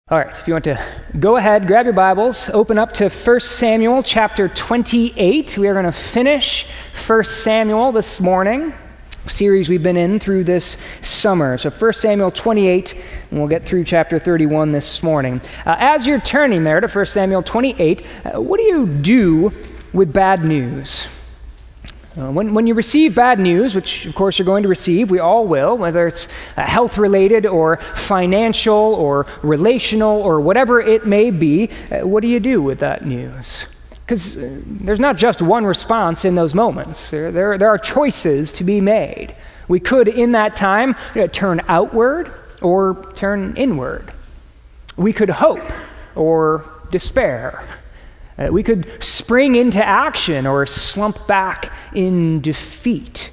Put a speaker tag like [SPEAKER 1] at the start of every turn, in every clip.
[SPEAKER 1] All right, if you want to go ahead, grab your Bibles, open up to 1 Samuel chapter 28. We are going to finish 1 Samuel this morning, a series we've been in through this summer. So 1 Samuel 28, and we'll get through chapter 31 this morning. As you're turning there to 1 Samuel 28, what do you do with bad news? When you receive bad news, which of course you're going to receive, we all will, whether it's health-related or financial or relational or whatever it may be, what do you do with that news? Because there's not just one response in those moments. There are choices to be made. We could, in that time, turn outward or turn inward. We could hope or despair. We could spring into action or slump back in defeat.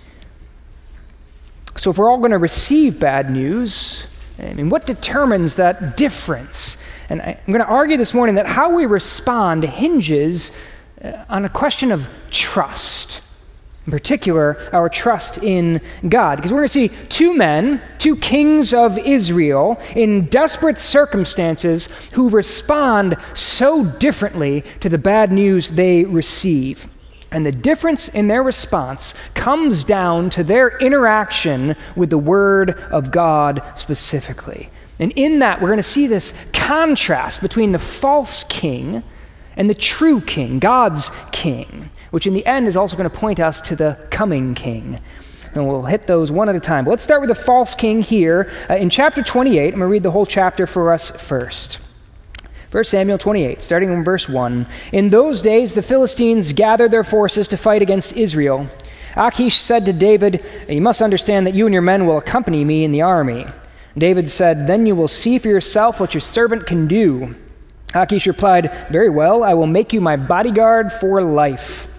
[SPEAKER 1] So if we're all going to receive bad news, what determines that difference? And I'm going to argue this morning that how we respond hinges on a question of trust. In particular, our trust in God. Because we're going to see two men, two kings of Israel, in desperate circumstances who respond so differently to the bad news they receive. And the difference in their response comes down to their interaction with the Word of God specifically. And in that, we're going to see this contrast between the false king and the true king, God's king, which in the end is also going to point us to the coming king. And we'll hit those one at a time. But let's start with the false king here. In chapter 28, I'm going to read the whole chapter for us first. 1 Samuel 28, starting in verse 1. In those days the Philistines gathered their forces to fight against Israel. Achish said to David, "You must understand that you and your men will accompany me in the army." David said, "Then you will see for yourself what your servant can do." Achish replied, "Very well, I will make you my bodyguard for life."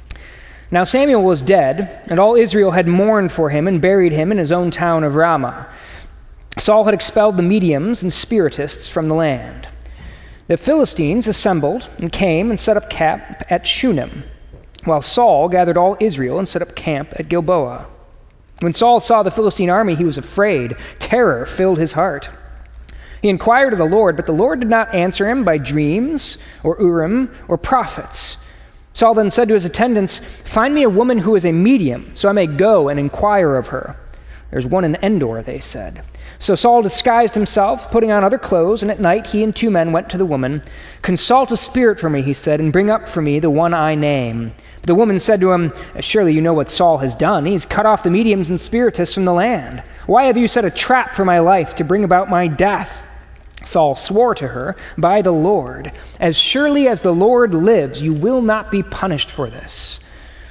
[SPEAKER 1] Now Samuel was dead, and all Israel had mourned for him and buried him in his own town of Ramah. Saul had expelled the mediums and spiritists from the land. The Philistines assembled and came and set up camp at Shunem, while Saul gathered all Israel and set up camp at Gilboa. When Saul saw the Philistine army, he was afraid. Terror filled his heart. He inquired of the Lord, but the Lord did not answer him by dreams or Urim or prophets. Saul then said to his attendants, "Find me a woman who is a medium, so I may go and inquire of her." "There's one in Endor," they said. So Saul disguised himself, putting on other clothes, and at night he and two men went to the woman. "Consult a spirit for me," he said, "and bring up for me the one I name." But the woman said to him, "Surely you know what Saul has done. He's cut off the mediums and spiritists from the land. Why have you set a trap for my life to bring about my death?" Saul swore to her, "By the Lord, as surely as the Lord lives, you will not be punished for this."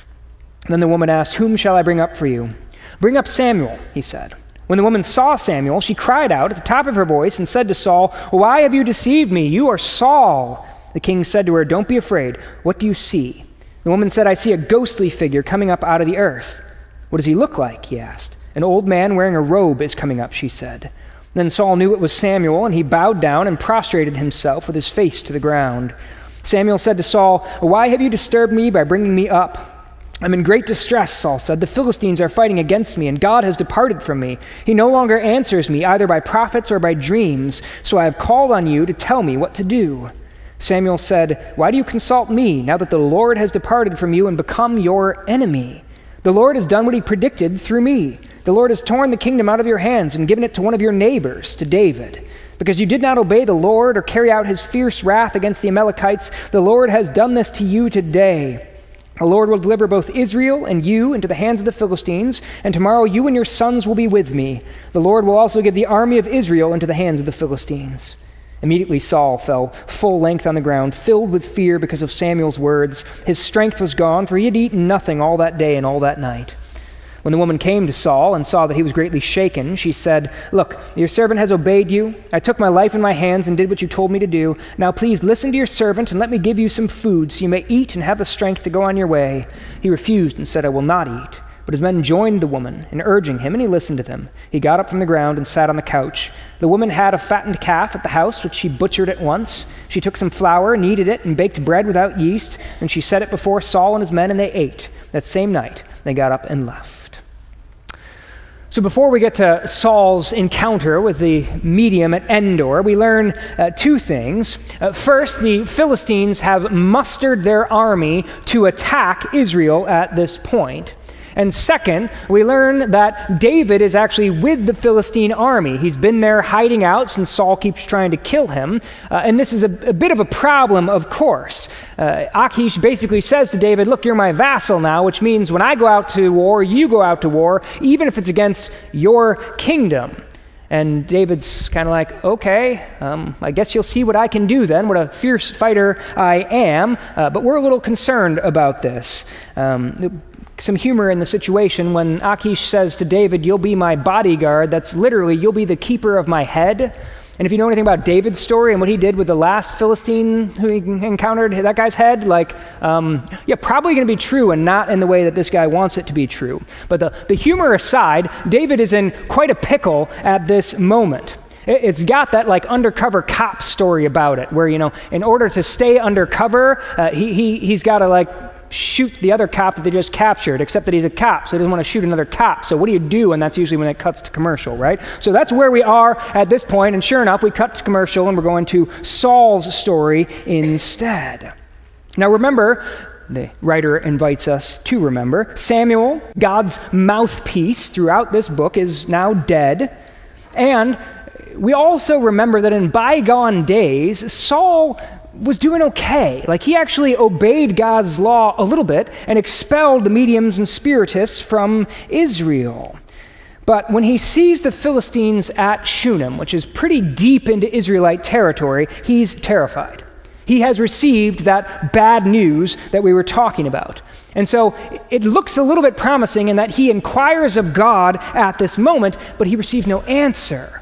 [SPEAKER 1] Then the woman asked, "Whom shall I bring up for you?" "Bring up Samuel," he said. When the woman saw Samuel, she cried out at the top of her voice and said to Saul, "Why have you deceived me? You are Saul." The king said to her, "Don't be afraid. What do you see?" The woman said, "I see a ghostly figure coming up out of the earth." "What does he look like?" he asked. "An old man wearing a robe is coming up," she said. Then Saul knew it was Samuel, and he bowed down and prostrated himself with his face to the ground. Samuel said to Saul, "Why have you disturbed me by bringing me up?" "I'm in great distress," Saul said. "The Philistines are fighting against me, and God has departed from me. He no longer answers me, either by prophets or by dreams. So I have called on you to tell me what to do." Samuel said, "Why do you consult me, now that the Lord has departed from you and become your enemy? The Lord has done what he predicted through me. The Lord has torn the kingdom out of your hands and given it to one of your neighbors, to David. Because you did not obey the Lord or carry out his fierce wrath against the Amalekites, the Lord has done this to you today. The Lord will deliver both Israel and you into the hands of the Philistines, and tomorrow you and your sons will be with me. The Lord will also give the army of Israel into the hands of the Philistines." Immediately Saul fell full length on the ground, filled with fear because of Samuel's words. His strength was gone, for he had eaten nothing all that day and all that night. When the woman came to Saul and saw that he was greatly shaken, she said, "Look, your servant has obeyed you. I took my life in my hands and did what you told me to do. Now please listen to your servant and let me give you some food so you may eat and have the strength to go on your way." He refused and said, "I will not eat." But his men joined the woman in urging him, and he listened to them. He got up from the ground and sat on the couch. The woman had a fattened calf at the house, which she butchered at once. She took some flour, kneaded it, and baked bread without yeast, and she set it before Saul and his men, and they ate. That same night they got up and left. So before we get to Saul's encounter with the medium at Endor, we learn two things. First, the Philistines have mustered their army to attack Israel at this point. And second, we learn that David is actually with the Philistine army. He's been there hiding out since Saul keeps trying to kill him. And this is a bit of a problem, of course. Achish basically says to David, look, you're my vassal now, which means when I go out to war, you go out to war, even if it's against your kingdom. And David's kind of like, okay, I guess you'll see what I can do then, what a fierce fighter I am. But we're a little concerned about this. Some humor in the situation when Achish says to David, you'll be my bodyguard. That's literally, you'll be the keeper of my head. And if you know anything about David's story and what he did with the last Philistine who he encountered, that guy's head, probably going to be true and not in the way that this guy wants it to be true. But the humor aside, David is in quite a pickle at this moment. It's got that undercover cop story about it, where, in order to stay undercover, he's got to shoot the other cop that they just captured, except that he's a cop, so he doesn't want to shoot another cop. So what do you do? And that's usually when it cuts to commercial, right? So that's where we are at this point, and sure enough, we cut to commercial, and we're going to Saul's story instead. Now remember, the writer invites us to remember, Samuel, God's mouthpiece throughout this book, is now dead, and we also remember that in bygone days, Saul was doing okay. He actually obeyed God's law a little bit and expelled the mediums and spiritists from Israel. But when he sees the Philistines at Shunem, which is pretty deep into Israelite territory, he's terrified. He has received that bad news that we were talking about. And so it looks a little bit promising in that he inquires of God at this moment, but he receives no answer.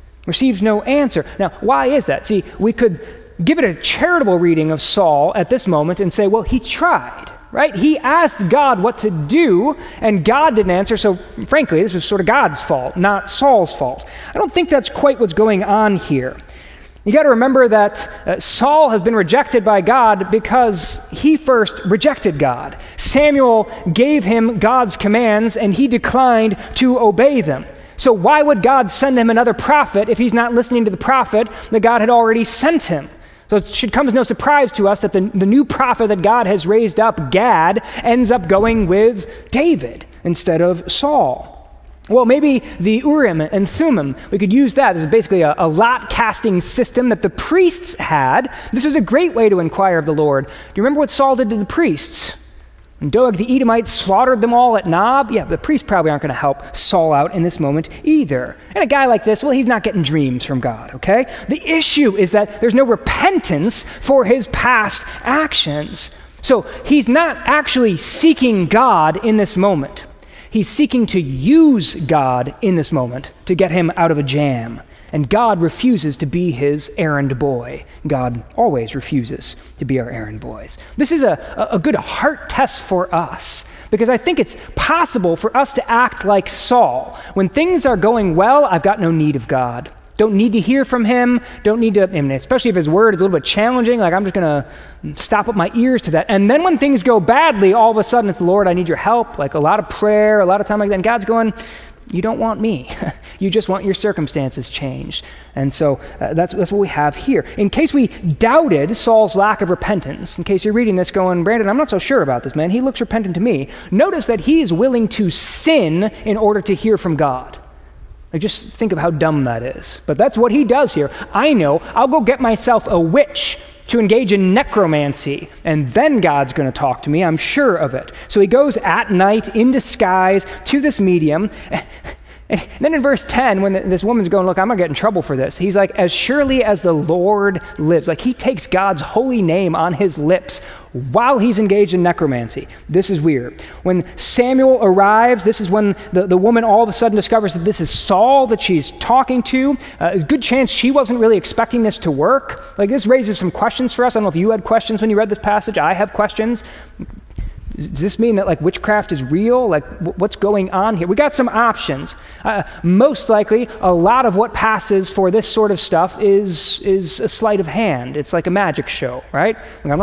[SPEAKER 1] Now, why is that? See, we could give it a charitable reading of Saul at this moment and say, well, he tried, right? He asked God what to do, and God didn't answer, so frankly, this was sort of God's fault, not Saul's fault. I don't think that's quite what's going on here. You got to remember that Saul has been rejected by God because he first rejected God. Samuel gave him God's commands, and he declined to obey them. So why would God send him another prophet if he's not listening to the prophet that God had already sent him? So it should come as no surprise to us that the new prophet that God has raised up, Gad, ends up going with David instead of Saul. Well, maybe the Urim and Thummim, we could use that. This is basically a lot-casting system that the priests had. This was a great way to inquire of the Lord. Do you remember what Saul did to the priests? When Doeg the Edomite slaughtered them all at Nob, the priests probably aren't going to help Saul out in this moment either. And a guy like this, well, he's not getting dreams from God, okay? The issue is that there's no repentance for his past actions. So he's not actually seeking God in this moment. He's seeking to use God in this moment to get him out of a jam. And God refuses to be his errand boy. God always refuses to be our errand boys. This is a good heart test for us, because I think it's possible for us to act like Saul. When things are going well, I've got no need of God. Don't need to hear from him. Don't need to, especially if his word is a little bit challenging, I'm just going to stop up my ears to that. And then when things go badly, all of a sudden it's, Lord, I need your help. A lot of prayer, a lot of time like that. And God's going, you don't want me. You just want your circumstances changed. And so that's what we have here. In case we doubted Saul's lack of repentance, in case you're reading this going, Brandon, I'm not so sure about this man. He looks repentant to me. Notice that he is willing to sin in order to hear from God. Just think of how dumb that is. But that's what he does here. I know, I'll go get myself a witch to engage in necromancy, and then God's going to talk to me. I'm sure of it. So he goes at night in disguise to this medium. And then in verse 10, when this woman's going, look, I'm going to get in trouble for this. He's like, as surely as the Lord lives. He takes God's holy name on his lips while he's engaged in necromancy. This is weird. When Samuel arrives, this is when the woman all of a sudden discovers that this is Saul that she's talking to. There's a good chance she wasn't really expecting this to work. This raises some questions for us. I don't know if you had questions when you read this passage. I have questions. Does this mean that witchcraft is real? What's going on here? We got some options. Most likely, a lot of what passes for this sort of stuff is a sleight of hand. It's like a magic show, right?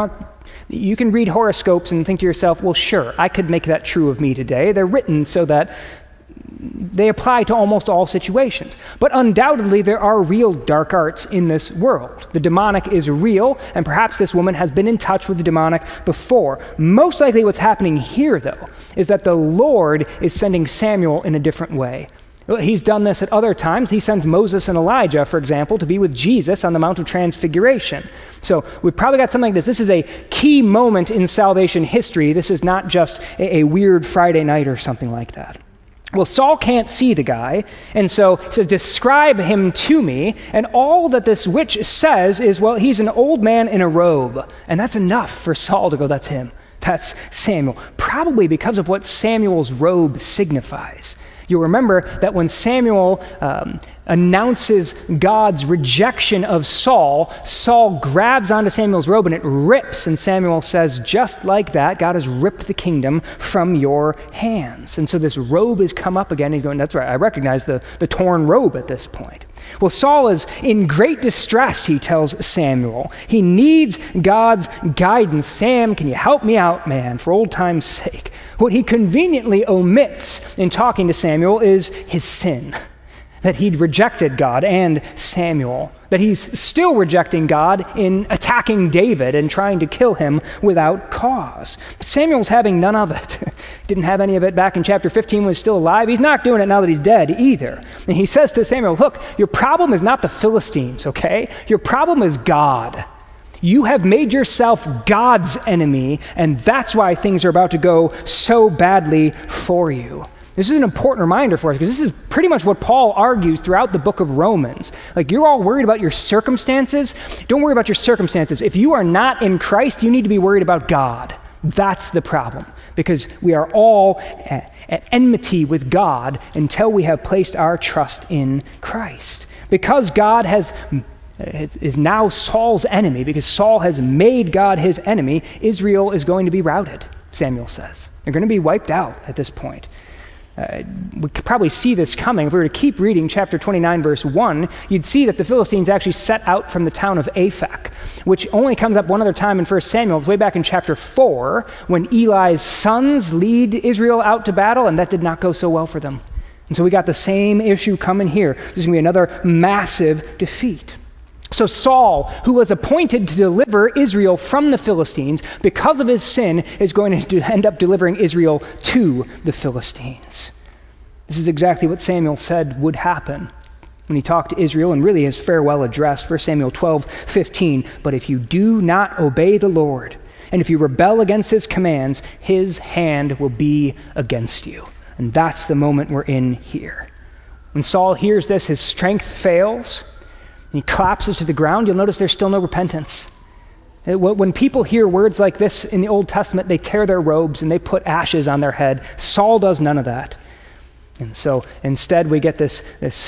[SPEAKER 1] You can read horoscopes and think to yourself, well, sure, I could make that true of me today. They're written so that they apply to almost all situations. But undoubtedly, there are real dark arts in this world. The demonic is real, and perhaps this woman has been in touch with the demonic before. Most likely what's happening here, though, is that the Lord is sending Samuel in a different way. He's done this at other times. He sends Moses and Elijah, for example, to be with Jesus on the Mount of Transfiguration. So we've probably got something like this. This is a key moment in salvation history. This is not just a weird Friday night or something like that. Well, Saul can't see the guy, and so he says, describe him to me. And all that this witch says is, well, he's an old man in a robe. And that's enough for Saul to go, that's him. That's Samuel. Probably because of what Samuel's robe signifies. You'll remember that when Samuel announces God's rejection of Saul, Saul grabs onto Samuel's robe and it rips. And Samuel says, just like that, God has ripped the kingdom from your hands. And so this robe has come up again. He's going, that's right, I recognize the torn robe at this point. Well, Saul is in great distress, he tells Samuel. He needs God's guidance. Sam, can you help me out, man, for old time's sake? What he conveniently omits in talking to Samuel is his sin, that he'd rejected God and Samuel, that he's still rejecting God in attacking David and trying to kill him without cause. But Samuel's having none of it. Didn't have any of it back in chapter 15 when he was still alive. He's not doing it now that he's dead either. And he says to Samuel, look, your problem is not the Philistines, okay? Your problem is God. You have made yourself God's enemy, and that's why things are about to go so badly for you. This is an important reminder for us because this is pretty much what Paul argues throughout the book of Romans. Like, you're all worried about your circumstances. Don't worry about your circumstances. If you are not in Christ, you need to be worried about God. That's the problem, because we are all at enmity with God until we have placed our trust in Christ. Because God is now Saul's enemy, because Saul has made God his enemy, Israel is going to be routed, Samuel says. They're going to be wiped out at this point. We could probably see this coming. If we were to keep reading chapter 29, verse 1, you'd see that the Philistines actually set out from the town of Aphek, which only comes up one other time in 1 Samuel. It's way back in chapter 4, when Eli's sons lead Israel out to battle, and that did not go so well for them. And so we got the same issue coming here. There's going to be another massive defeat. So Saul, who was appointed to deliver Israel from the Philistines because of his sin, is going to end up delivering Israel to the Philistines. This is exactly what Samuel said would happen when he talked to Israel, and really his farewell address, 1 Samuel 12:15. But if you do not obey the Lord, and if you rebel against his commands, his hand will be against you. And that's the moment we're in here. When Saul hears this, his strength fails. He collapses to the ground. You'll notice there's still no repentance. When people hear words like this in the Old Testament, they tear their robes and they put ashes on their head. Saul does none of that. And so instead we get this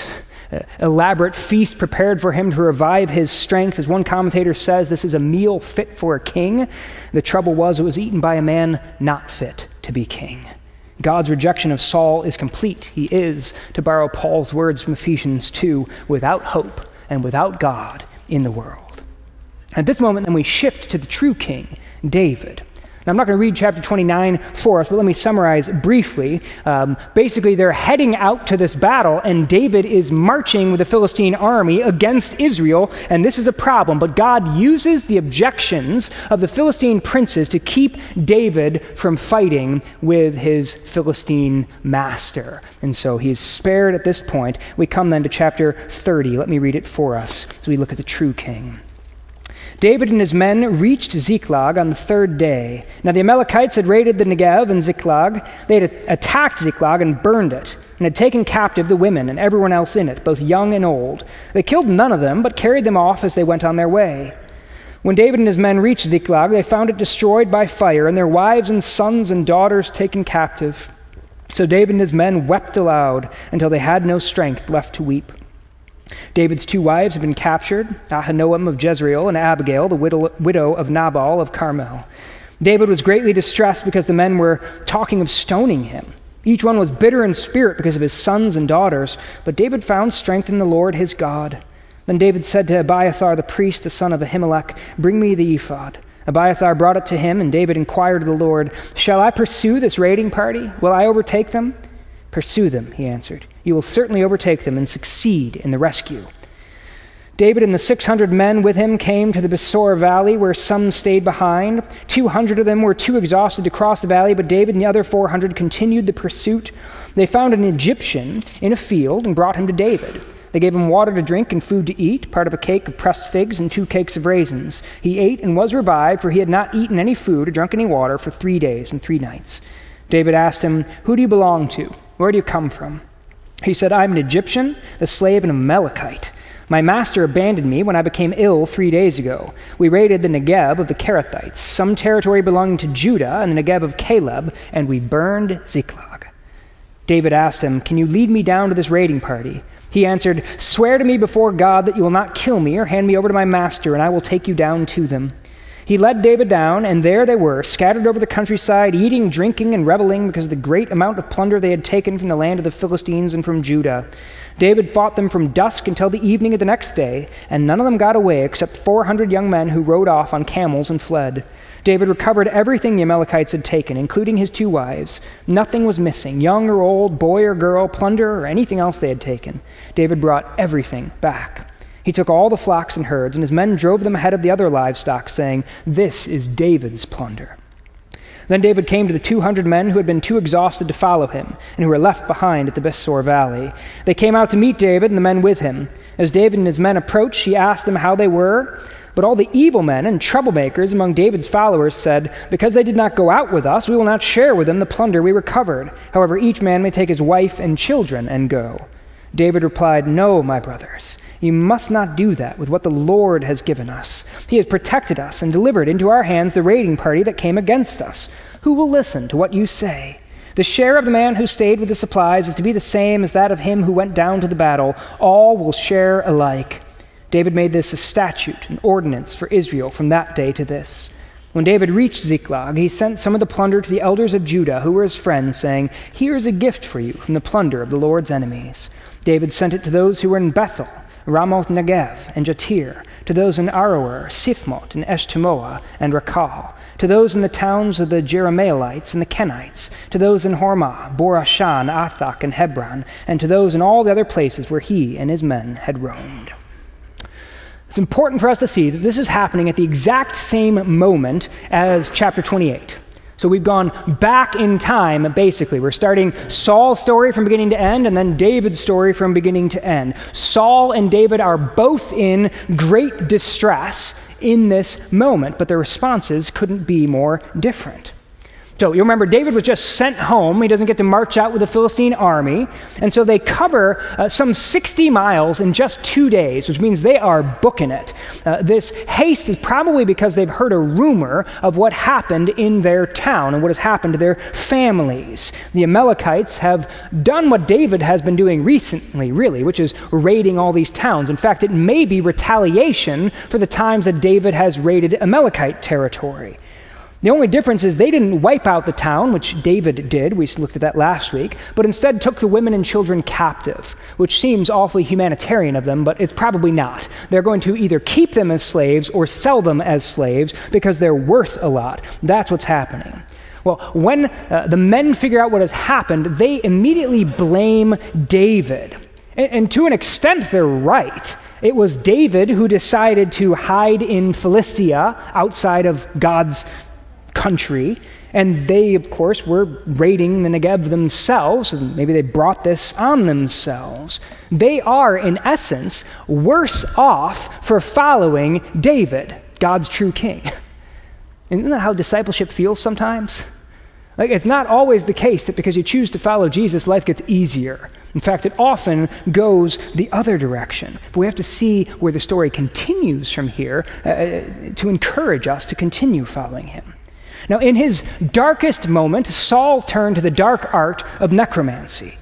[SPEAKER 1] elaborate feast prepared for him to revive his strength. As one commentator says, this is a meal fit for a king. The trouble was it was eaten by a man not fit to be king. God's rejection of Saul is complete. He is, to borrow Paul's words from Ephesians 2, without hope and without God in the world. At this moment, then, we shift to the true king, David. Now, I'm not going to read chapter 29 for us, but let me summarize briefly. Basically, they're heading out to this battle, and David is marching with the Philistine army against Israel, and this is a problem. But God uses the objections of the Philistine princes to keep David from fighting with his Philistine master. And so he is spared at this point. We come then to chapter 30. Let me read it for us as we look at the true king. David and his men reached Ziklag on the third day. Now the Amalekites had raided the Negev and Ziklag. They had attacked Ziklag and burned it, and had taken captive the women and everyone else in it, both young and old. They killed none of them, but carried them off as they went on their way. When David and his men reached Ziklag, they found it destroyed by fire, and their wives and sons and daughters taken captive. So David and his men wept aloud until they had no strength left to weep. David's two wives had been captured, Ahinoam of Jezreel and Abigail, the widow of Nabal of Carmel. David was greatly distressed because the men were talking of stoning him. Each one was bitter in spirit because of his sons and daughters, but David found strength in the Lord his God. Then David said to Abiathar the priest, the son of Ahimelech, "Bring me the ephod." Abiathar brought it to him, and David inquired of the Lord, "Shall I pursue this raiding party? Will I overtake them?" "Pursue them," he answered. "You will certainly overtake them and succeed in the rescue." David and the 600 men with him came to the Besor valley, where some stayed behind. 200 of them were too exhausted to cross the valley, but David and the other 400 continued the pursuit. They found an Egyptian in a field and brought him to David. They gave him water to drink and food to eat, part of a cake of pressed figs and 2 cakes of raisins. He ate and was revived, for he had not eaten any food or drunk any water for 3 days and 3 nights. David asked him, "Who do you belong to? Where do you come from?" He said, "I'm an Egyptian, the slave of an Amalekite. My master abandoned me when I became ill 3 days ago. We raided the Negev of the Kerethites, some territory belonging to Judah, and the Negev of Caleb, and we burned Ziklag." David asked him, "Can you lead me down to this raiding party?" He answered, "Swear to me before God that you will not kill me or hand me over to my master, and I will take you down to them." He led David down, and there they were, scattered over the countryside, eating, drinking, and reveling because of the great amount of plunder they had taken from the land of the Philistines and from Judah. David fought them from dusk until the evening of the next day, and none of them got away except 400 young men who rode off on camels and fled. David recovered everything the Amalekites had taken, including his 2 wives. Nothing was missing, young or old, boy or girl, plunder, or anything else they had taken. David brought everything back. He took all the flocks and herds, and his men drove them ahead of the other livestock, saying, "This is David's plunder." Then David came to the 200 men who had been too exhausted to follow him, and who were left behind at the Besor valley. They came out to meet David and the men with him. As David and his men approached, he asked them how they were. But all the evil men and troublemakers among David's followers said, "Because they did not go out with us, we will not share with them the plunder we recovered. However, each man may take his wife and children and go." David replied, "No, my brothers, you must not do that with what the Lord has given us. He has protected us and delivered into our hands the raiding party that came against us. Who will listen to what you say? The share of the man who stayed with the supplies is to be the same as that of him who went down to the battle. All will share alike." David made this a statute, an ordinance for Israel from that day to this. When David reached Ziklag, he sent some of the plunder to the elders of Judah, who were his friends, saying, "Here is a gift for you from the plunder of the Lord's enemies." David sent it to those who were in Bethel, Ramoth Negev, and Jatir, to those in Aroer, Sifmot, and Eshtemoa, and Rakal, to those in the towns of the Jerahmeelites and the Kenites, to those in Hormah, Borashan, Athak, and Hebron, and to those in all the other places where he and his men had roamed. It's important for us to see that this is happening at the exact same moment as chapter 28. So we've gone back in time, basically. We're starting Saul's story from beginning to end, and then David's story from beginning to end. Saul and David are both in great distress in this moment, but their responses couldn't be more different. So you remember, David was just sent home. He doesn't get to march out with the Philistine army. And so they cover some 60 miles in just 2 days, which means they are booking it. This haste is probably because they've heard a rumor of what happened in their town and what has happened to their families. The Amalekites have done what David has been doing recently, really, which is raiding all these towns. In fact, it may be retaliation for the times that David has raided Amalekite territory. The only difference is they didn't wipe out the town, which David did. We looked at that last week, but instead took the women and children captive, which seems awfully humanitarian of them, but it's probably not. They're going to either keep them as slaves or sell them as slaves because they're worth a lot. That's what's happening. Well, when the men figure out what has happened, they immediately blame David. And to an extent, they're right. It was David who decided to hide in Philistia outside of God's country, and they, of course, were raiding the Negev themselves, and maybe they brought this on themselves. They are, in essence, worse off for following David, God's true king. Isn't that how discipleship feels sometimes? Like, it's not always the case that because you choose to follow Jesus, life gets easier. In fact, it often goes the other direction. But we have to see where the story continues from here to encourage us to continue following him. Now, in his darkest moment, Saul turned to the dark art of necromancy.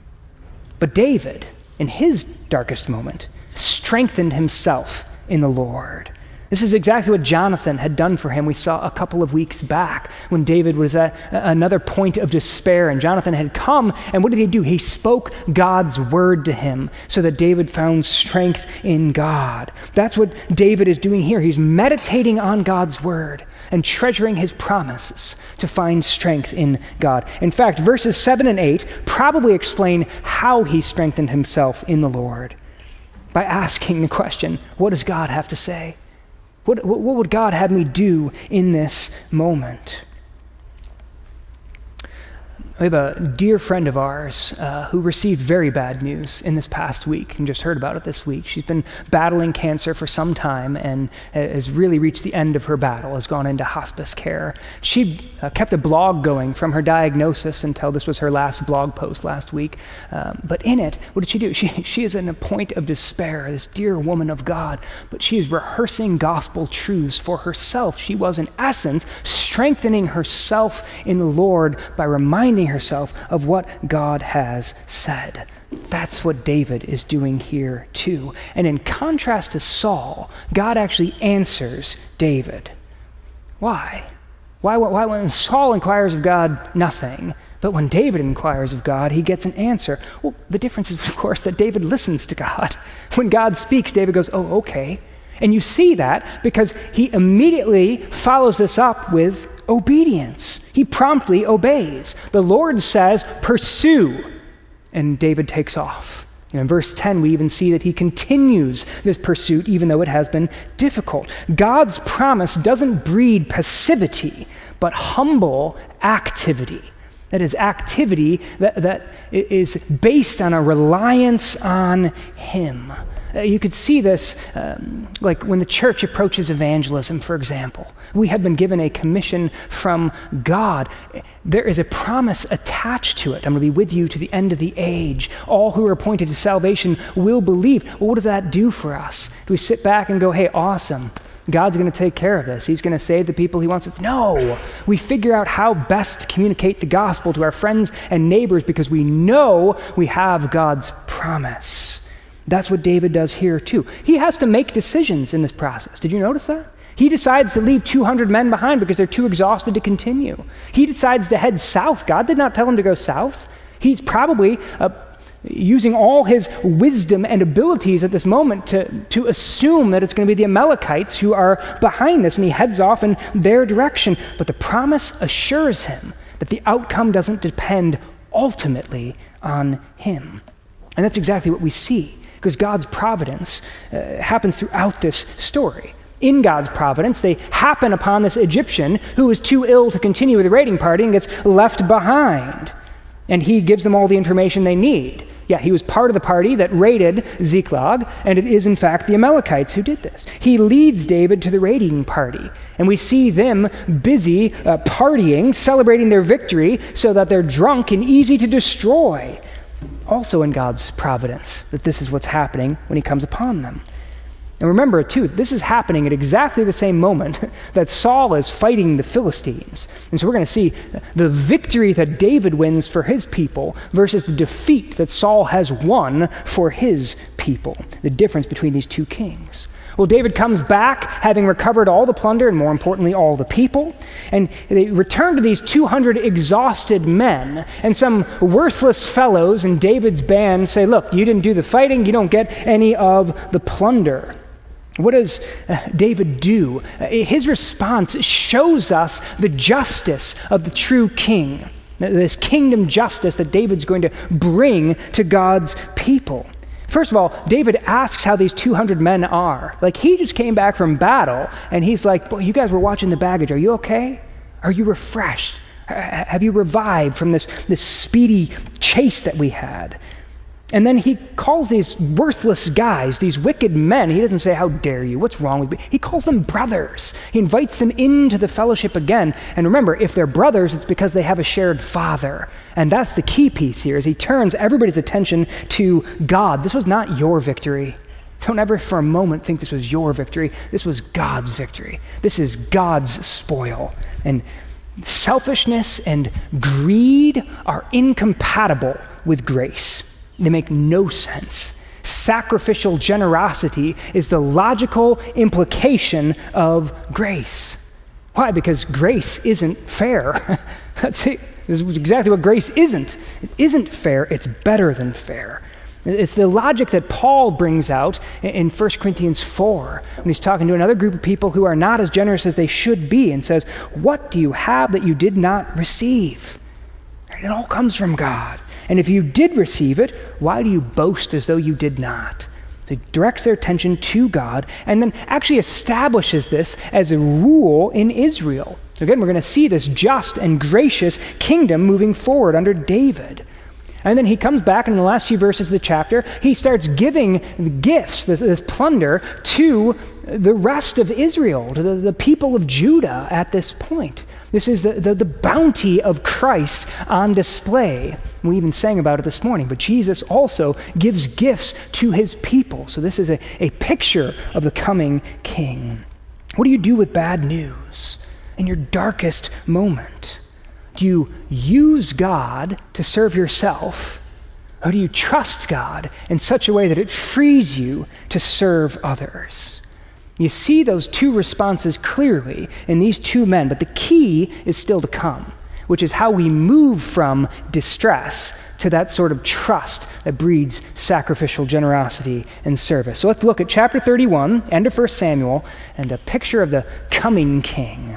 [SPEAKER 1] But David, in his darkest moment, strengthened himself in the Lord. This is exactly what Jonathan had done for him. We saw a couple of weeks back when David was at another point of despair, and Jonathan had come, and what did he do? He spoke God's word to him so that David found strength in God. That's what David is doing here. He's meditating on God's word and treasuring his promises to find strength in God. In fact, verses 7 and 8 probably explain how he strengthened himself in the Lord by asking the question, what does God have to say? What would God have me do in this moment? We have a dear friend of ours who received very bad news in this past week and just heard about it this week. She's been battling cancer for some time and has really reached the end of her battle, has gone into hospice care. She kept a blog going from her diagnosis until this was her last blog post last week. But in it, what did she do? She is in a point of despair, this dear woman of God, but she is rehearsing gospel truths for herself. She was, in essence, strengthening herself in the Lord by reminding herself of what God has said. That's what David is doing here too. And in contrast to Saul, God actually answers David. Why? Why when Saul inquires of God, nothing? But when David inquires of God, he gets an answer. Well, the difference is, of course, that David listens to God. When God speaks, David goes, oh, okay. And you see that because he immediately follows this up with obedience. He promptly obeys. The Lord says, pursue, and David takes off. In verse 10, we even see that he continues this pursuit even though it has been difficult. God's promise doesn't breed passivity, but humble activity. That is activity that is based on a reliance on him. You could see this like when the church approaches evangelism, for example. We have been given a commission from God. There is a promise attached to it. I'm going to be with you to the end of the age. All who are appointed to salvation will believe. Well, what does that do for us? Do we sit back and go, hey, awesome, God's going to take care of this. He's going to save the people he wants us to? No. We figure out how best to communicate the gospel to our friends and neighbors because we know we have God's promise. That's what David does here too. He has to make decisions in this process. Did you notice that? He decides to leave 200 men behind because they're too exhausted to continue. He decides to head south. God did not tell him to go south. He's probably using all his wisdom and abilities at this moment to assume that it's going to be the Amalekites who are behind this, and he heads off in their direction. But the promise assures him that the outcome doesn't depend ultimately on him. And that's exactly what we see, because God's providence happens throughout this story. In God's providence, they happen upon this Egyptian who is too ill to continue with the raiding party and gets left behind. And he gives them all the information they need. Yeah, he was part of the party that raided Ziklag, and it is in fact the Amalekites who did this. He leads David to the raiding party, and we see them busy partying, celebrating their victory so that they're drunk and easy to destroy. Also in God's providence, that this is what's happening when he comes upon them. And remember, too, this is happening at exactly the same moment that Saul is fighting the Philistines. And so we're going to see the victory that David wins for his people versus the defeat that Saul has won for his people, the difference between these two kings. Well, David comes back having recovered all the plunder and, more importantly, all the people. And they return to these 200 exhausted men. And some worthless fellows in David's band say, look, you didn't do the fighting. You don't get any of the plunder. What does David do? His response shows us the justice of the true king, this kingdom justice that David's going to bring to God's people. First of all, David asks how these 200 men are. Like, he just came back from battle, and he's like, boy, you guys were watching the baggage. Are you okay? Are you refreshed? Have you revived from this speedy chase that we had? And then he calls these worthless guys, these wicked men. He doesn't say, how dare you? What's wrong with me? He calls them brothers. He invites them into the fellowship again. And remember, if they're brothers, it's because they have a shared father. And that's the key piece here, is he turns everybody's attention to God. This was not your victory. Don't ever for a moment think this was your victory. This was God's victory. This is God's spoil. And selfishness and greed are incompatible with grace. They make no sense. Sacrificial generosity is the logical implication of grace. Why? Because grace isn't fair. That's it. This is exactly what grace isn't. It isn't fair. It's better than fair. It's the logic that Paul brings out in 1 Corinthians 4 when he's talking to another group of people who are not as generous as they should be and says, what do you have that you did not receive? It all comes from God. And if you did receive it, why do you boast as though you did not? So he directs their attention to God and then actually establishes this as a rule in Israel. So again, we're going to see this just and gracious kingdom moving forward under David. And then he comes back, and in the last few verses of the chapter, he starts giving gifts, this plunder, to the rest of Israel, to the people of Judah at this point. This is the bounty of Christ on display. We even sang about it this morning, but Jesus also gives gifts to his people. So this is a picture of the coming king. What do you do with bad news in your darkest moment? Do you use God to serve yourself, or do you trust God in such a way that it frees you to serve others? You see those two responses clearly in these two men, but the key is still to come, which is how we move from distress to that sort of trust that breeds sacrificial generosity and service. So let's look at chapter 31, end of 1 Samuel, and a picture of the coming king.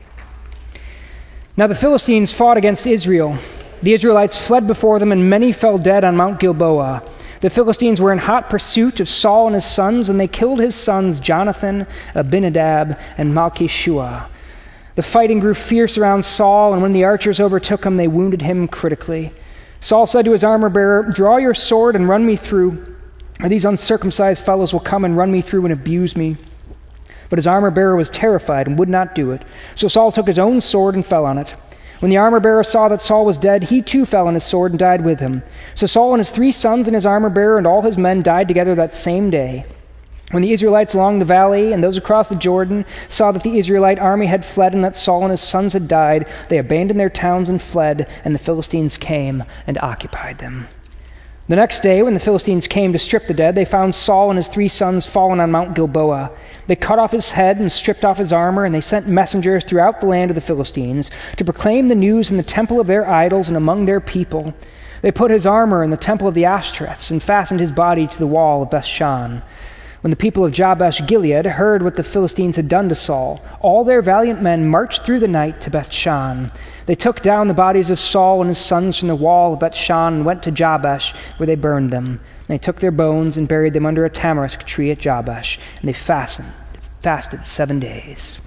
[SPEAKER 1] Now the Philistines fought against Israel. The Israelites fled before them, and many fell dead on Mount Gilboa. The Philistines were in hot pursuit of Saul and his sons, and they killed his sons Jonathan, Abinadab, and Malchishua. The fighting grew fierce around Saul, and when the archers overtook him, they wounded him critically. Saul said to his armor-bearer, "Draw your sword and run me through, or these uncircumcised fellows will come and run me through and abuse me." But his armor-bearer was terrified and would not do it. So Saul took his own sword and fell on it. When the armor-bearer saw that Saul was dead, he too fell on his sword and died with him. So Saul and his 3 sons and his armor-bearer and all his men died together that same day. When the Israelites along the valley and those across the Jordan saw that the Israelite army had fled and that Saul and his sons had died, they abandoned their towns and fled, and the Philistines came and occupied them. The next day, when the Philistines came to strip the dead, they found Saul and his 3 sons fallen on Mount Gilboa. They cut off his head and stripped off his armor, and they sent messengers throughout the land of the Philistines to proclaim the news in the temple of their idols and among their people. They put his armor in the temple of the Ashtoreths and fastened his body to the wall of Bethshan. When the people of Jabesh Gilead heard what the Philistines had done to Saul, all their valiant men marched through the night to Bethshan. They took down the bodies of Saul and his sons from the wall of Bethshan and went to Jabesh, where they burned them. They took their bones and buried them under a tamarisk tree at Jabesh, and they fasted 7 days.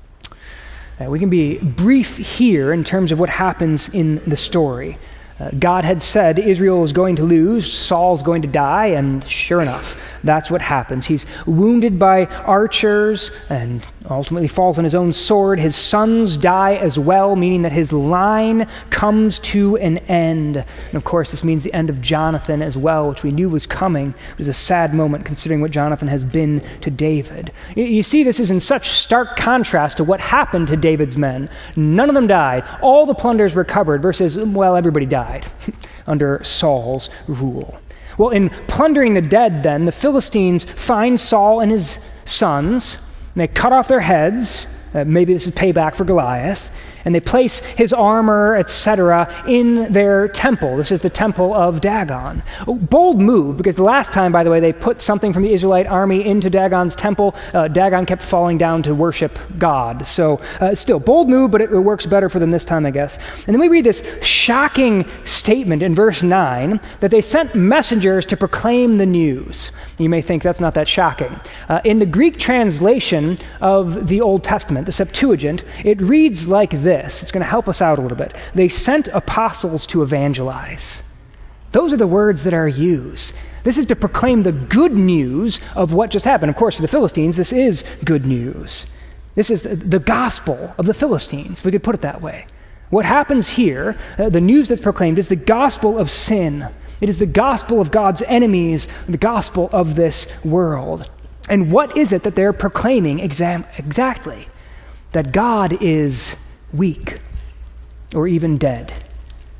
[SPEAKER 1] We can be brief here in terms of what happens in the story. God had said Israel was going to lose, Saul's going to die, and sure enough, that's what happens. He's wounded by archers and ultimately falls on his own sword. His sons die as well, meaning that his line comes to an end. And of course, this means the end of Jonathan as well, which we knew was coming. It was a sad moment considering what Jonathan has been to David. You see, this is in such stark contrast to what happened to David's men. None of them died. All the plunders recovered versus, well, everybody died under Saul's rule. Well, in plundering the dead then, the Philistines find Saul and his sons, and they cut off their heads. Maybe this is payback for Goliath. And they place his armor, etc., in their temple. This is the temple of Dagon. Bold move, because the last time, by the way, they put something from the Israelite army into Dagon's temple, Dagon kept falling down to worship God. So still, bold move, but it works better for them this time, I guess. And then we read this shocking statement in verse 9 that they sent messengers to proclaim the news. You may think that's not that shocking. In the Greek translation of the Old Testament, the Septuagint, it reads like this. It's going to help us out a little bit. They sent apostles to evangelize. Those are the words that are used. This is to proclaim the good news of what just happened. Of course, for the Philistines, this is good news. This is the gospel of the Philistines, if we could put it that way. What happens here, the news that's proclaimed, is the gospel of sin. It is the gospel of God's enemies, the gospel of this world. And what is it that they're proclaiming exactly? That God is weak or even dead.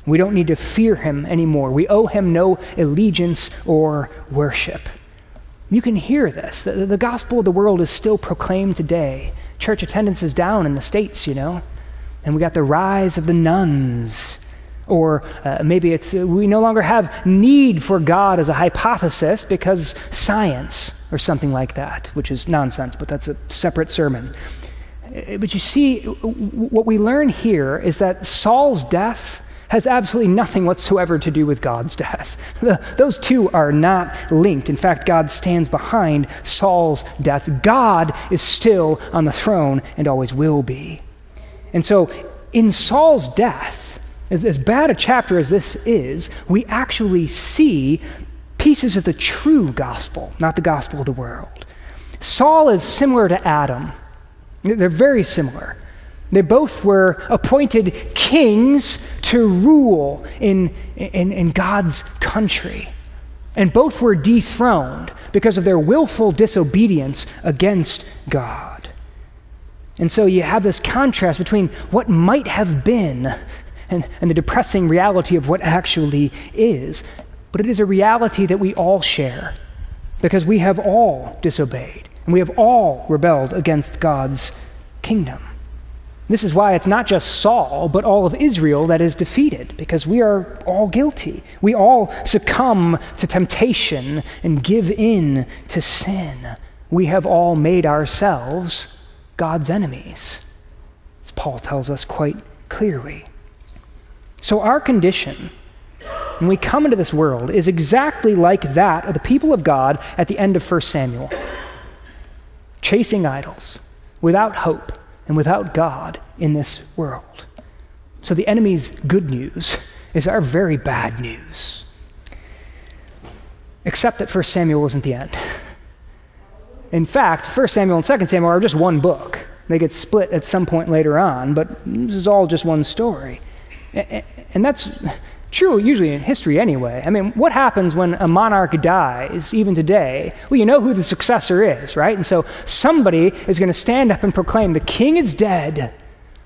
[SPEAKER 1] We don't need to fear him anymore. We owe him no allegiance or worship. You can hear this. The gospel of the world is still proclaimed today. Church attendance is down in the States, And we got the rise of the nuns. Or maybe it's we no longer have need for God as a hypothesis because science or something like that, which is nonsense, but that's a separate sermon. But you see, what we learn here is that Saul's death has absolutely nothing whatsoever to do with God's death. Those two are not linked. In fact, God stands behind Saul's death. God is still on the throne and always will be. And so in Saul's death, as bad a chapter as this is, we actually see pieces of the true gospel, not the gospel of the world. Saul is similar to Adam. They're very similar. They both were appointed kings to rule in God's country. And both were dethroned because of their willful disobedience against God. And so you have this contrast between what might have been and the depressing reality of what actually is. But it is a reality that we all share because we have all disobeyed and we have all rebelled against God's kingdom. This is why it's not just Saul, but all of Israel that is defeated, because we are all guilty. We all succumb to temptation and give in to sin. We have all made ourselves God's enemies, as Paul tells us quite clearly. So our condition, when we come into this world, is exactly like that of the people of God at the end of 1 Samuel. Chasing idols, without hope, and without God in this world. So the enemy's good news is our very bad news. Except that 1 Samuel isn't the end. In fact, 1 Samuel and 2 Samuel are just one book. They get split at some point later on, but this is all just one story. And that's true usually in history anyway. I mean, what happens when a monarch dies, even today? Well, you know who the successor is, right? And so somebody is going to stand up and proclaim, the king is dead.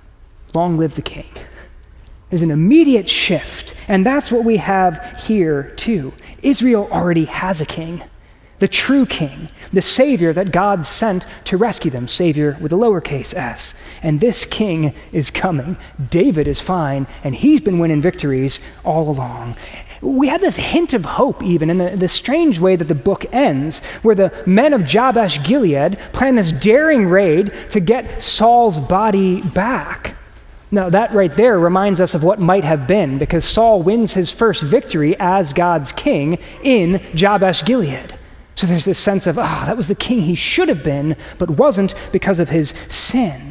[SPEAKER 1] Long live the king. There's an immediate shift, and that's what we have here too. Israel already has a king, the true king, the Savior that God sent to rescue them, Savior with a lowercase s. And this king is coming. David is fine, and he's been winning victories all along. We have this hint of hope even in the strange way that the book ends, where the men of Jabesh Gilead plan this daring raid to get Saul's body back. Now, that right there reminds us of what might have been, because Saul wins his first victory as God's king in Jabesh Gilead. So there's this sense of, that was the king he should have been, but wasn't because of his sin.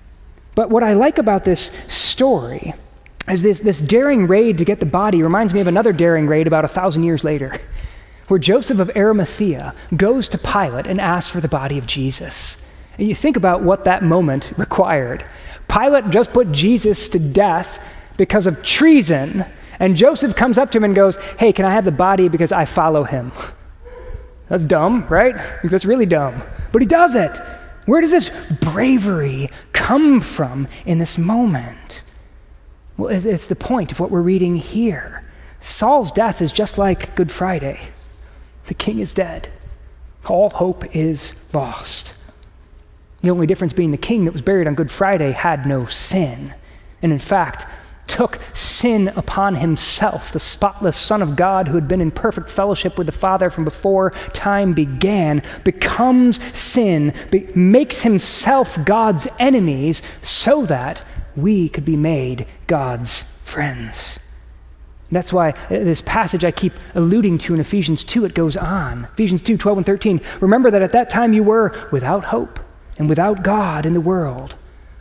[SPEAKER 1] But what I like about this story is this daring raid to get the body reminds me of another daring raid about 1,000 years later, where Joseph of Arimathea goes to Pilate and asks for the body of Jesus. And you think about what that moment required. Pilate just put Jesus to death because of treason, and Joseph comes up to him and goes, hey, can I have the body because I follow him? That's dumb, right? That's really dumb. But he does it. Where does this bravery come from in this moment? Well, it's the point of what we're reading here. Saul's death is just like Good Friday. The king is dead. All hope is lost. The only difference being the king that was buried on Good Friday had no sin. And in fact, took sin upon himself, the spotless Son of God who had been in perfect fellowship with the Father from before time began, becomes sin, makes himself God's enemies so that we could be made God's friends. That's why this passage I keep alluding to in Ephesians 2, it goes on. Ephesians 2, 12 and 13. Remember that at that time you were without hope and without God in the world.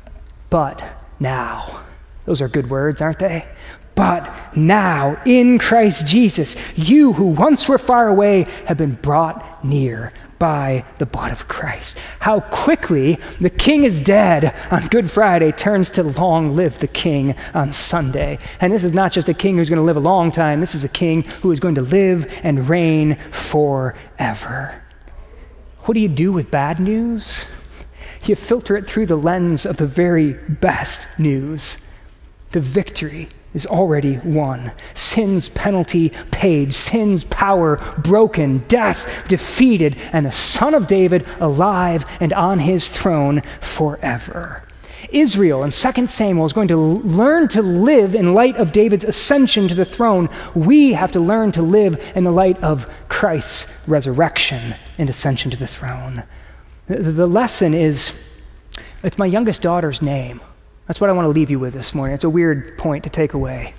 [SPEAKER 1] But now, those are good words, aren't they? But now, in Christ Jesus, you who once were far away have been brought near by the blood of Christ. How quickly the king is dead on Good Friday turns to long live the king on Sunday. And this is not just a king who's going to live a long time. This is a king who is going to live and reign forever. What do you do with bad news? You filter it through the lens of the very best news. The victory is already won. Sin's penalty paid, sin's power broken, death defeated, and the Son of David alive and on his throne forever. Israel in 2 Samuel is going to learn to live in light of David's ascension to the throne. We have to learn to live in the light of Christ's resurrection and ascension to the throne. The lesson is, it's my youngest daughter's name. That's what I want to leave you with this morning. It's a weird point to take away.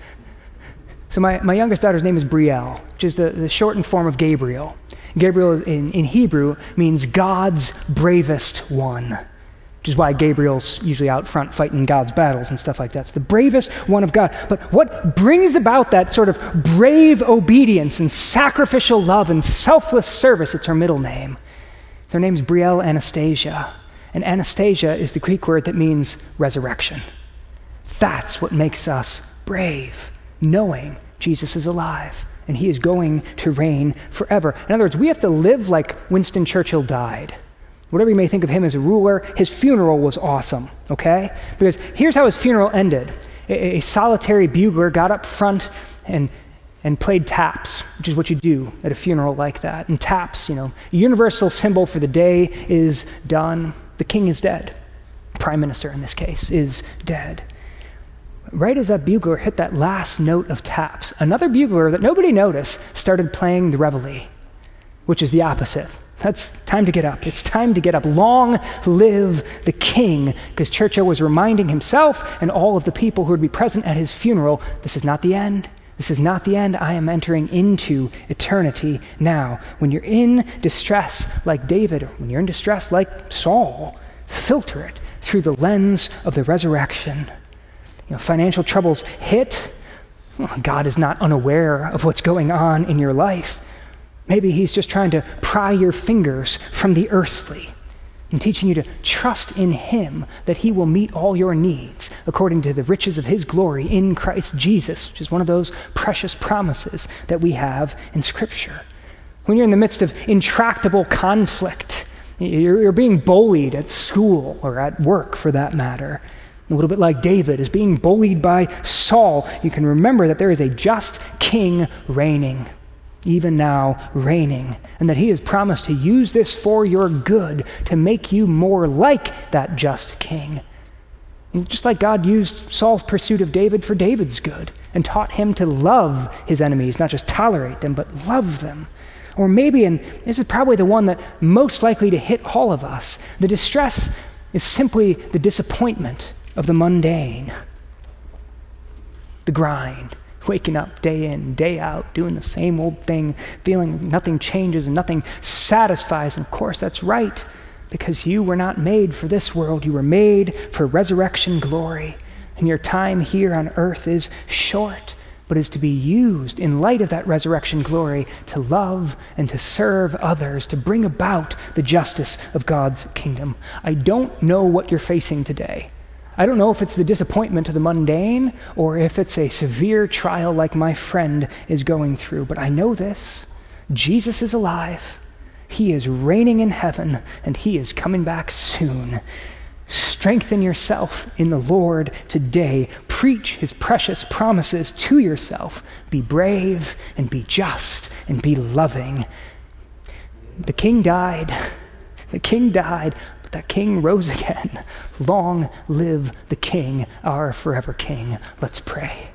[SPEAKER 1] So my youngest daughter's name is Brielle, which is the shortened form of Gabriel. Gabriel in Hebrew means God's bravest one, which is why Gabriel's usually out front fighting God's battles and stuff like that. It's the bravest one of God. But what brings about that sort of brave obedience and sacrificial love and selfless service? It's her middle name. Her name's Brielle Anastasia. And Anastasia is the Greek word that means resurrection. That's what makes us brave, knowing Jesus is alive and he is going to reign forever. In other words, we have to live like Winston Churchill died. Whatever you may think of him as a ruler, his funeral was awesome, okay? Because here's how his funeral ended. A solitary bugler got up front and played taps, which is what you do at a funeral like that. And taps, a universal symbol for the day is done. The king is dead. Prime minister, in this case, is dead. Right as that bugler hit that last note of taps, another bugler that nobody noticed started playing the reveille, which is the opposite. That's time to get up. It's time to get up. Long live the king, because Churchill was reminding himself and all of the people who would be present at his funeral, this is not the end. This is not the end. I am entering into eternity now. When you're in distress like David, or when you're in distress like Saul, filter it through the lens of the resurrection. Financial troubles hit. God is not unaware of what's going on in your life. Maybe he's just trying to pry your fingers from the earthly and teaching you to trust in him that he will meet all your needs according to the riches of his glory in Christ Jesus, which is one of those precious promises that we have in Scripture. When you're in the midst of intractable conflict, you're being bullied at school or at work for that matter, a little bit like David is being bullied by Saul, you can remember that there is a just king reigning, even now reigning, and that he has promised to use this for your good, to make you more like that just king. And just like God used Saul's pursuit of David for David's good and taught him to love his enemies, not just tolerate them, but love them. Or maybe, and this is probably the one that most likely to hit all of us, the distress is simply the disappointment of the mundane, the grind. Waking up day in, day out, doing the same old thing, feeling nothing changes and nothing satisfies. And of course, that's right, because you were not made for this world. You were made for resurrection glory. And your time here on earth is short, but is to be used in light of that resurrection glory to love and to serve others, to bring about the justice of God's kingdom. I don't know what you're facing today. I don't know if it's the disappointment of the mundane or if it's a severe trial like my friend is going through, but I know this. Jesus is alive. He is reigning in heaven, and he is coming back soon. Strengthen yourself in the Lord today. Preach his precious promises to yourself. Be brave and be just and be loving. The king died. The king died. That king rose again. Long live the king, our forever king. Let's pray.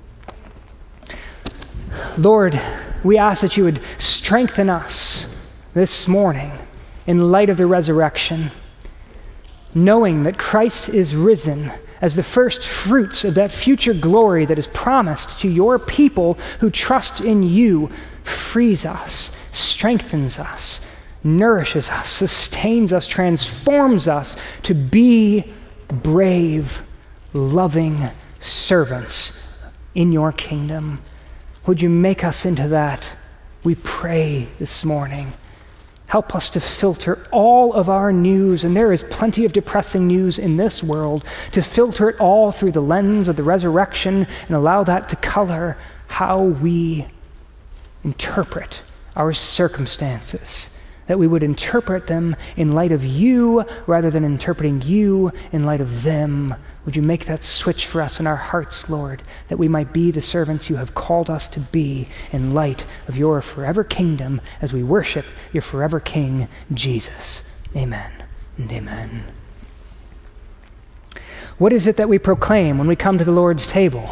[SPEAKER 1] Lord, we ask that you would strengthen us this morning in light of the resurrection, knowing that Christ is risen as the first fruits of that future glory that is promised to your people who trust in you, frees us, strengthens us, nourishes us, sustains us, transforms us to be brave, loving servants in your kingdom. Would you make us into that? We pray this morning. Help us to filter all of our news, and there is plenty of depressing news in this world, to filter it all through the lens of the resurrection and allow that to color how we interpret our circumstances, that we would interpret them in light of you rather than interpreting you in light of them. Would you make that switch for us in our hearts, Lord, that we might be the servants you have called us to be in light of your forever kingdom as we worship your forever King, Jesus. Amen and amen. What is it that we proclaim when we come to the Lord's table?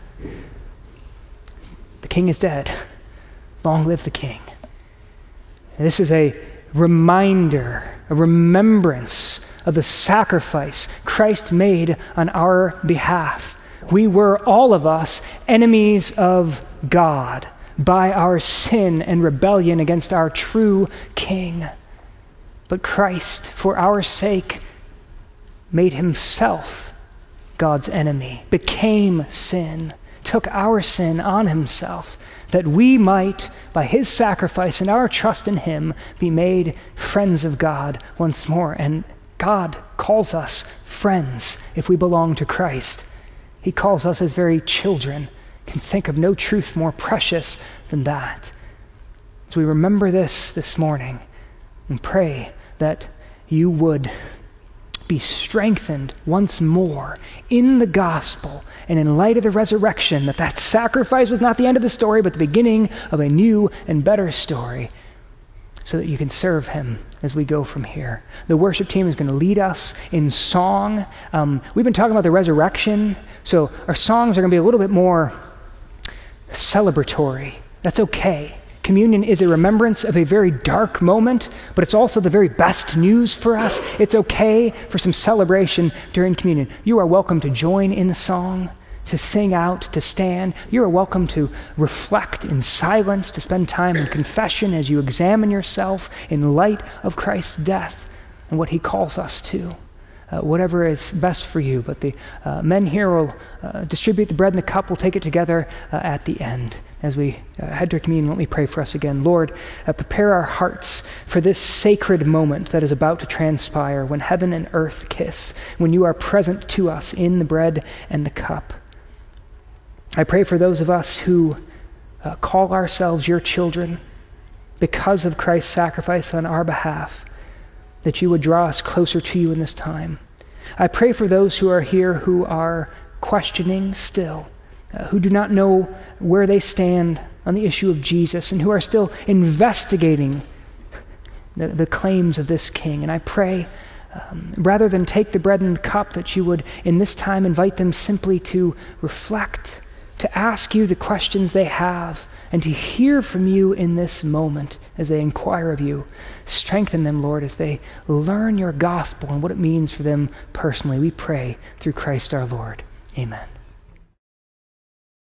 [SPEAKER 1] The King is dead. Long live the King. And this is a reminder, a remembrance of the sacrifice Christ made on our behalf. We were, all of us, enemies of God by our sin and rebellion against our true King. But Christ, for our sake, made himself God's enemy, became sin, took our sin on himself, that we might, by his sacrifice and our trust in him, be made friends of God once more. And God calls us friends if we belong to Christ. He calls us his very children. Can think of no truth more precious than that. As we remember this morning, and pray that you would be strengthened once more in the gospel and in light of the resurrection, that sacrifice was not the end of the story, but the beginning of a new and better story, so that you can serve him as we go from here. The worship team is going to lead us in song. We've been talking about the resurrection, so our songs are going to be a little bit more celebratory. That's okay. Communion is a remembrance of a very dark moment, but it's also the very best news for us. It's okay for some celebration during communion. You are welcome to join in the song, to sing out, to stand. You are welcome to reflect in silence, to spend time in confession as you examine yourself in light of Christ's death and what he calls us to. Whatever is best for you. But the men here will distribute the bread and the cup. We'll take it together at the end. As we head to communion, let me pray for us again. Lord, prepare our hearts for this sacred moment that is about to transpire when heaven and earth kiss, when you are present to us in the bread and the cup. I pray for those of us who call ourselves your children because of Christ's sacrifice on our behalf, that you would draw us closer to you in this time. I pray for those who are here who are questioning still, who do not know where they stand on the issue of Jesus, and who are still investigating the claims of this King. And I pray, rather than take the bread and the cup, that you would in this time invite them simply to reflect, to ask you the questions they have, and to hear from you in this moment as they inquire of you. Strengthen them, Lord, as they learn your gospel and what it means for them personally. We pray through Christ our Lord. Amen.